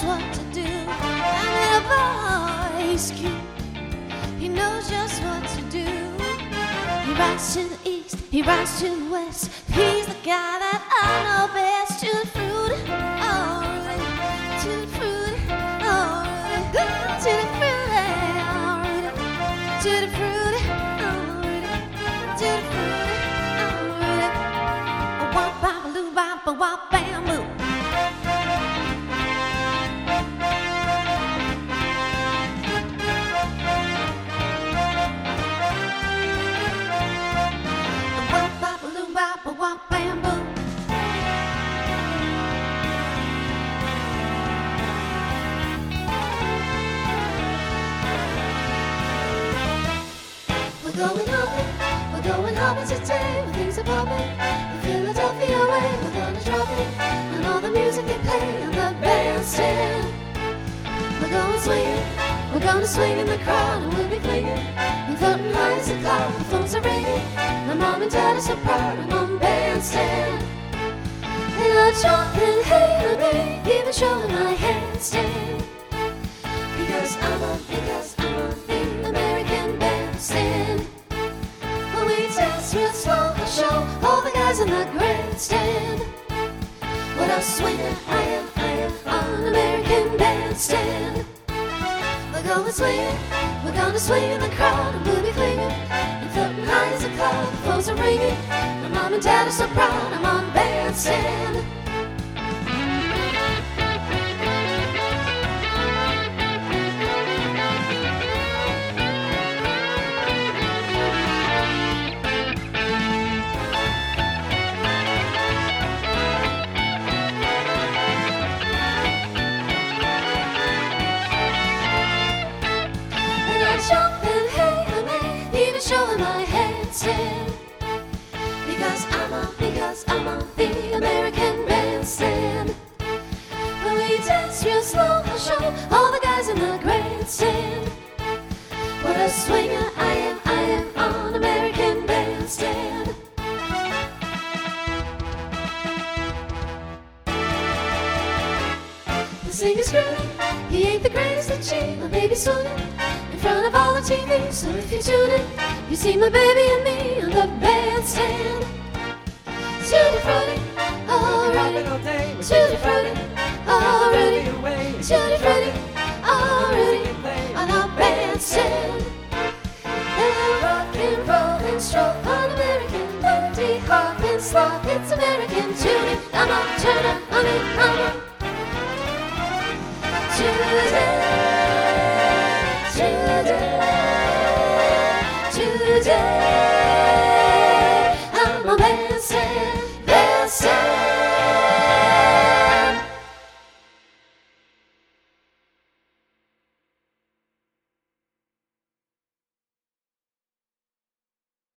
what to do. That little boy's cute. He knows just what to do. He rides to the east, he rides to the west. He's the guy that I know best. To the fruit, oh Rudy. To the fruit, oh Rudy. To the fruit, oh Rudy. To the fruit, oh Rudy. To the fruit, oh Rudy. Wop, bop, loo, bop, wop, bamboo. Wop, bamboo. We're going hopping today. When things are popping, the Philadelphia way. We're gonna drop it, and all the music they play on the bandstand. We're going swinging, we're gonna swing in the crowd, and we'll be clinging and floating high as a cloud. The phones are ringing, my mom and dad are so proud. I'm on bandstand, and I'm jumping, hey, baby, even showing my handstand. Because I'm on the American bandstand. When we dance real slow, I show all the guys in the grandstand what a swinger I am on American bandstand. We're going swinging, we're gonna swing in the crowd, and we'll be clinging and floating high as a cloud. The phones are ringing, my mom and dad are so proud. I'm on bandstand. Jumping, hey, I may even showing my handstand. Because I'm on the American bandstand. When we dance real slow, I'll show all the guys in the grandstand what a swinger I am on American bandstand. The singer's groovy, he ain't the greatest at G, my baby's swooning in front of all the TV. So if you tune in, you see my baby and me on the bandstand. Tutti frutti, oh Rudy. Tutti frutti, oh Rudy. Tutti frutti, oh Rudy. On the bandstand. And I rock and roll and stroll on American melody, hop and slop. It's American tuning. I'm on Turner, I'm on today.